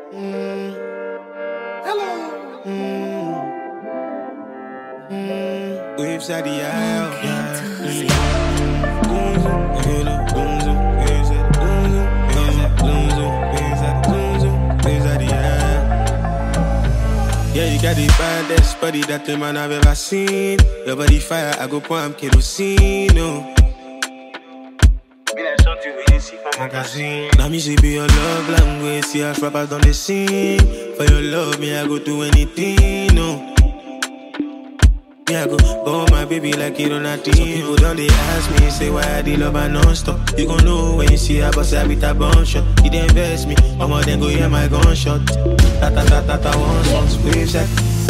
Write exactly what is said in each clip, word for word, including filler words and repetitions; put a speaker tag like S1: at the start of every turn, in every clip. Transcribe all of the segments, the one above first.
S1: Mm. Hello. Mm. Mm. Waves at the aisle. Yeah. Mm. Boom, zoom, hello, boom, zoom, waves at the boom, zoom, waves at the boom, zoom, waves at the boom, zoom, waves at the aisle. Yeah, you got the baddest body that the man I've ever seen. Your body fire, I go pour am kerosene. No. Magazine. Now me say be your love language. See us rappers on the scene. For your love, me I go do anything. No, me I go go my baby like it on a team. Some people don't they ask me, say why I dey love her non-stop. You gon' know when you see her bust her with a bum shot. You dey invest me, I'ma then go hear my gunshot. Ta ta ta ta ta once once waves like.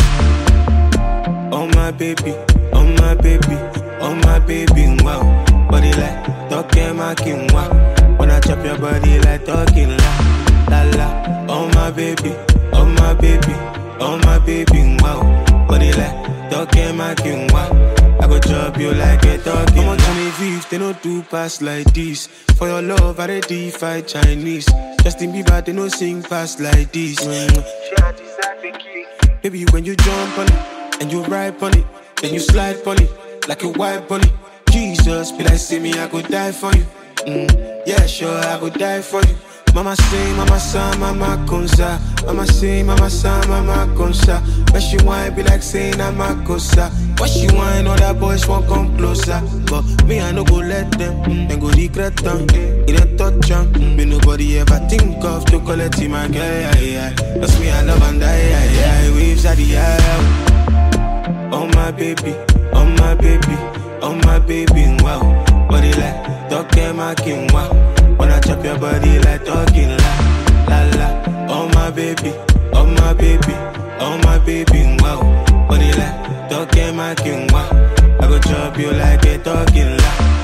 S1: Oh my baby, oh my baby, oh my baby, wow. Body like talking my king, wow. When I chop your body like talking la, la la. Oh my baby, oh my baby, oh my baby, wow. Body like talking my king, wow. I go chop you like a talking. I'm on twenty-fifth, they don't do pass like this. For your love, I dey defy Chinese. Justin Bieber, they don't sing pass like this. Mm. Baby, when you jump on it and you ride on it, then you slide on it like a white bunny. Jesus, be like, see me, I could die for you. Mm, yeah, sure, I would die for you. Mama say, mama son, mama consa. Mama say, mama son, mama consa. But she whine be like saying I'm a cosa. But she whine, other boys won't come closer. But me, I no go let them, mm, and go regret them. It ain't touch them, mm, me nobody ever think of to collect him, my girl, yeah, yeah. That's me, I love and die, yeah, yeah. Waves at the air. Oh my baby, oh my baby, oh my baby, wow. Body like talking my king, wow. When I chop your body like talking la, la la. Oh my baby, oh my baby, oh my baby, wow. Body like talking my king, wow. I go chop you like a talking la.